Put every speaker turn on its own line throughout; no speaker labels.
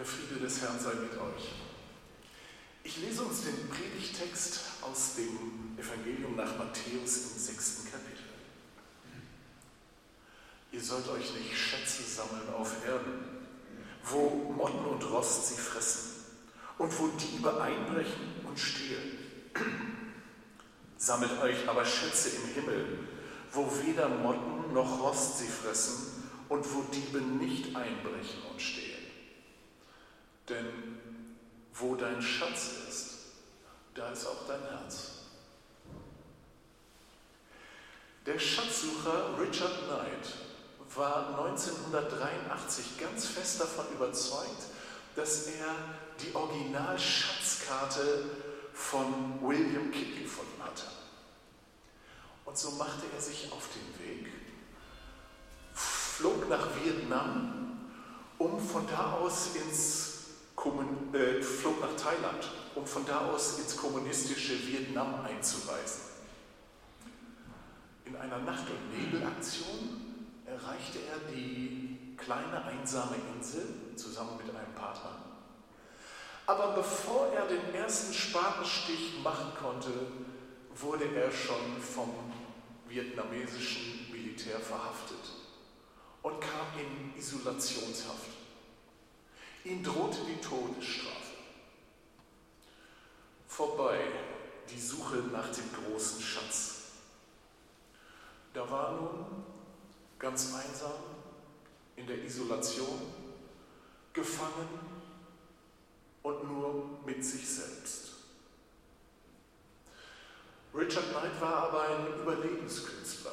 Der Friede des Herrn sei mit euch. Ich lese uns den Predigtext aus dem Evangelium nach Matthäus im 6. Kapitel. Ihr sollt euch nicht Schätze sammeln auf Erden, wo Motten und Rost sie fressen und wo Diebe einbrechen und stehlen. Sammelt euch aber Schätze im Himmel, wo weder Motten noch Rost sie fressen und wo Diebe nicht einbrechen und stehlen. Denn wo dein Schatz ist, da ist auch dein Herz. Der Schatzsucher Richard Knight war 1983 ganz fest davon überzeugt, dass er die Original-Schatzkarte von William Kidd gefunden hatte. Und so machte er sich auf den Weg, flog nach Vietnam, flog nach Thailand, um von da aus ins kommunistische Vietnam einzureisen. In einer Nacht- und Nebelaktion erreichte er die kleine einsame Insel zusammen mit einem Partner. Aber bevor er den ersten Spatenstich machen konnte, wurde er schon vom vietnamesischen Militär verhaftet und kam in Isolationshaft. Ihm drohte die Todesstrafe. Vorbei die Suche nach dem großen Schatz. Da war nun ganz einsam in der Isolation, gefangen und nur mit sich selbst. Richard Knight war aber ein Überlebenskünstler.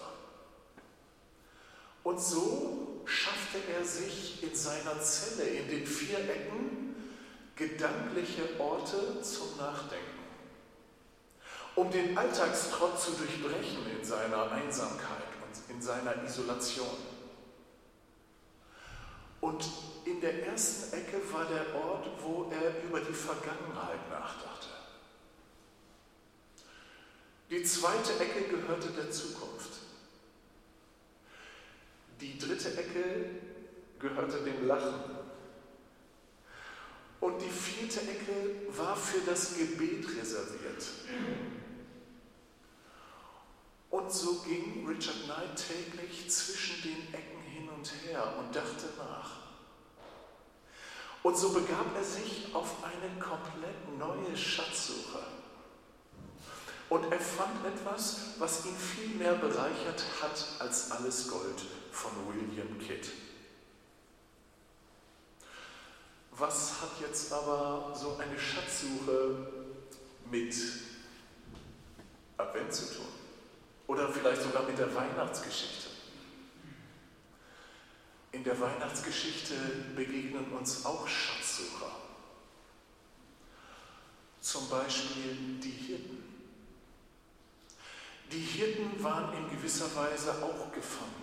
Und so schaffte er sich in seiner Zelle in den 4 Ecken gedankliche Orte zum Nachdenken, um den Alltagstrott zu durchbrechen in seiner Einsamkeit und in seiner Isolation. Und in der ersten Ecke war der Ort, wo er über die Vergangenheit nachdachte. Die zweite Ecke gehörte der Zukunft. Die dritte Ecke gehörte dem Lachen. Und die 4. Ecke war für das Gebet reserviert. Und so ging Richard Knight täglich zwischen den Ecken hin und her und dachte nach. Und so begab er sich auf eine komplett neue Schatzsuche. Und er fand etwas, was ihn viel mehr bereichert hat als alles Gold von William Kidd. Was hat jetzt aber so eine Schatzsuche mit Advent zu tun? Oder vielleicht sogar mit der Weihnachtsgeschichte? In der Weihnachtsgeschichte begegnen uns auch Schatzsucher. Zum Beispiel die Hirten. Die Hirten waren in gewisser Weise auch Gefangene.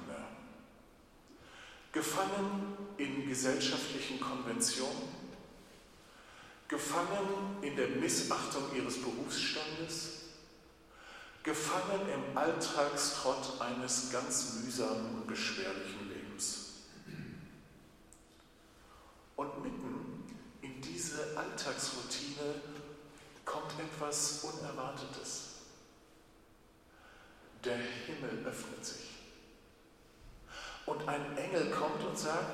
Gefangen in gesellschaftlichen Konventionen, gefangen in der Missachtung ihres Berufsstandes, gefangen im Alltagstrott eines ganz mühsamen und beschwerlichen Lebens. Und mitten in diese Alltagsroutine kommt etwas Unerwartetes. Der Himmel öffnet sich. Und ein Engel kommt und sagt,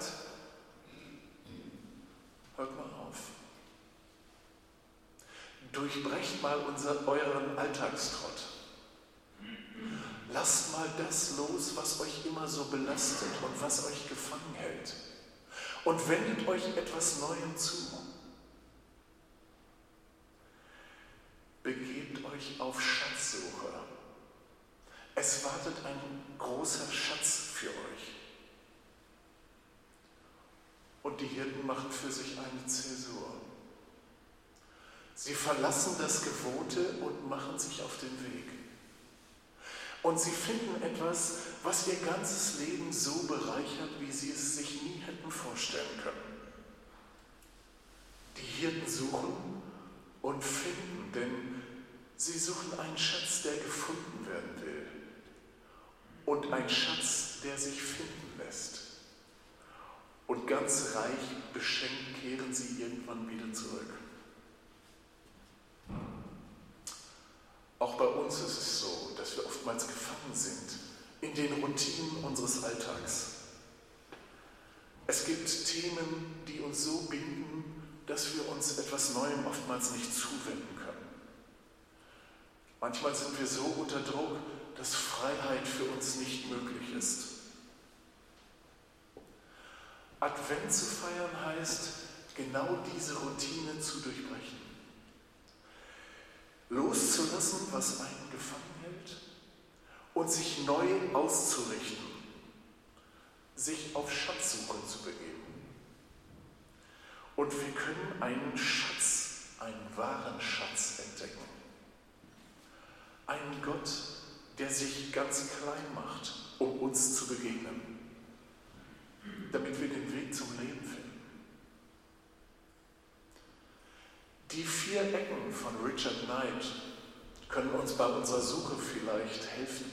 hört mal auf. Durchbrecht mal euren Alltagstrott. Lasst mal das los, was euch immer so belastet und was euch gefangen hält. Und wendet euch etwas Neuem zu. Begebt euch auf Schatzsuche. Es wartet ein großer Schatz für euch. Und die Hirten machen für sich eine Zäsur. Sie verlassen das Gewohnte und machen sich auf den Weg. Und sie finden etwas, was ihr ganzes Leben so bereichert, wie sie es sich nie hätten vorstellen können. Die Hirten suchen und finden, denn sie suchen einen Schatz, der gefunden werden will. Und ein Schatz, der sich finden lässt. und ganz reich beschenkt kehren sie irgendwann wieder zurück. Auch bei uns ist es so, dass wir oftmals gefangen sind in den Routinen unseres Alltags. Es gibt Themen, die uns so binden, dass wir uns etwas Neuem oftmals nicht zuwenden können. Manchmal sind wir so unter Druck, dass Freiheit für uns nicht möglich ist. Advent zu feiern heißt, genau diese Routine zu durchbrechen. Loszulassen, was einen gefangen hält und sich neu auszurichten, sich auf Schatzsuche zu begeben. Und wir können einen Schatz, einen wahren Schatz entdecken. Einen Gott, der sich ganz klein macht, um uns zu begegnen, damit wir den Weg zum Leben finden. Die 4 Ecken von Richard Knight können uns bei unserer Suche vielleicht helfen.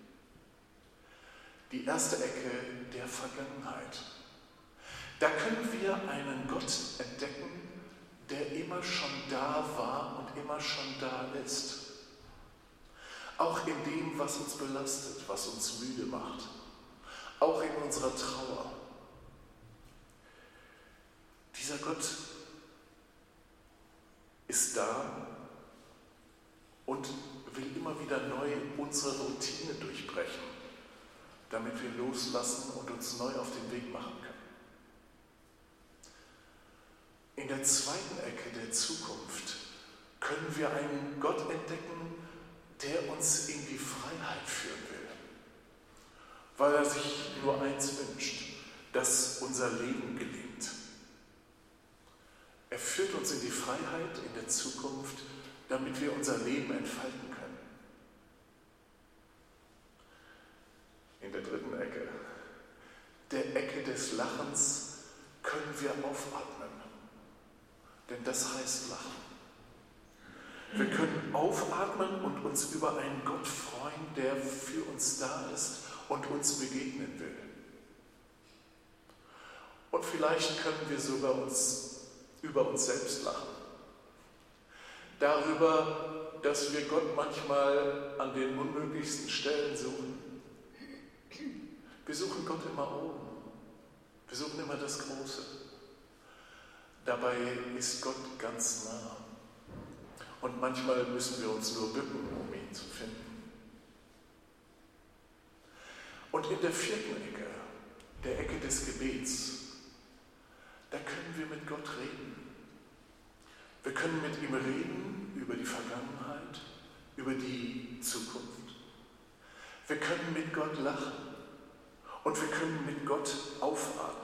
Die erste Ecke der Vergangenheit. Da können wir einen Gott entdecken, der immer schon da war und immer schon da ist. Auch in dem, was uns belastet, was uns müde macht. Auch in unserer Trauer. Dieser Gott ist da und will immer wieder neu unsere Routine durchbrechen, damit wir loslassen und uns neu auf den Weg machen können. In der zweiten Ecke der Zukunft können wir einen Gott entdecken, der uns in die Freiheit führen will, weil er sich nur eins wünscht, dass unser Leben gelingt. Er führt uns in die Freiheit in der Zukunft, damit wir unser Leben entfalten können. In der dritten Ecke, der Ecke des Lachens, können wir aufatmen. Denn das heißt Lachen. Wir können aufatmen und uns über einen Gott freuen, der für uns da ist und uns begegnen will. Und vielleicht können wir sogar über uns selbst lachen. Darüber, dass wir Gott manchmal an den unmöglichsten Stellen suchen. Wir suchen Gott immer oben. Wir suchen immer das Große. Dabei ist Gott ganz nah. Und manchmal müssen wir uns nur bücken, um ihn zu finden. Und in der vierten Ecke, der Ecke des Gebets, da können wir mit Gott reden. Wir können mit ihm reden über die Vergangenheit, über die Zukunft. Wir können mit Gott lachen und wir können mit Gott aufatmen.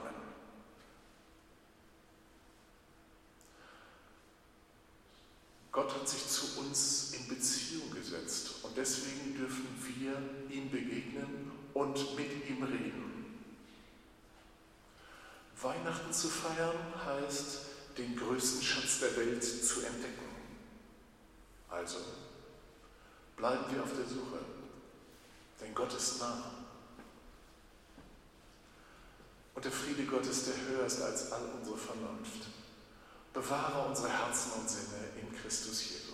Gott hat sich zu uns in Beziehung gesetzt und deswegen dürfen wir ihm begegnen und mit ihm reden. Weihnachten zu feiern heißt, den größten Schatz der Welt zu entdecken. Also, bleiben wir auf der Suche, denn Gott ist nah. Und der Friede Gottes, der höher ist als all unsere Vernunft, bewahre unsere Herzen und Sinne in Christus Jesus.